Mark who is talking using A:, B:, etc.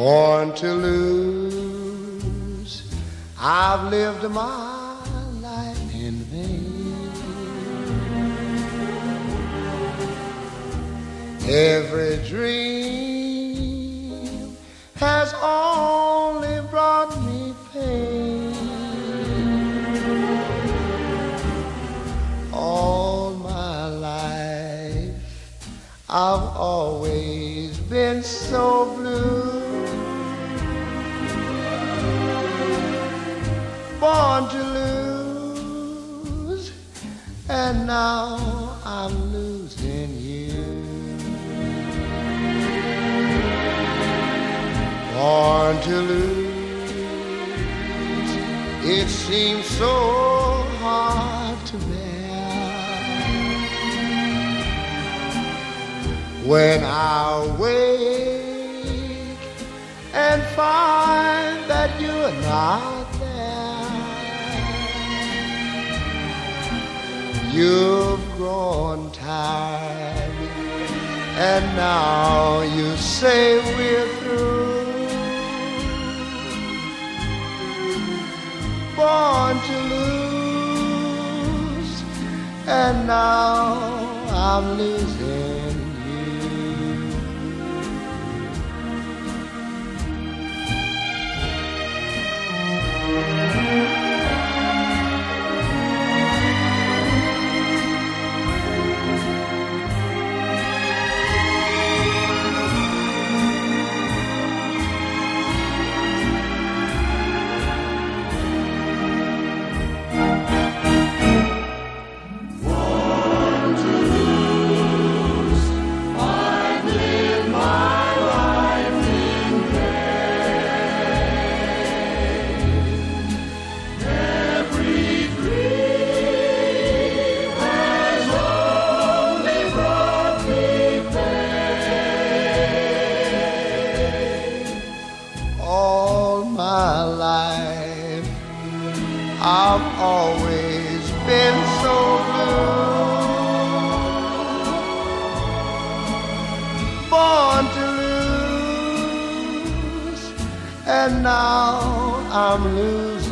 A: born to lose. I've lived my life in vain. Every dream has only brought me pain. All my life I've always been so blue. Born to lose, and now I'm losing you. Born to lose, it seems so hard to bear. When I wake and find that you're not there, you've grown tired, and now you say we're through. Born to lose, and now I'm losing you. All my life I've always been so blue. Born to lose, and now I'm losing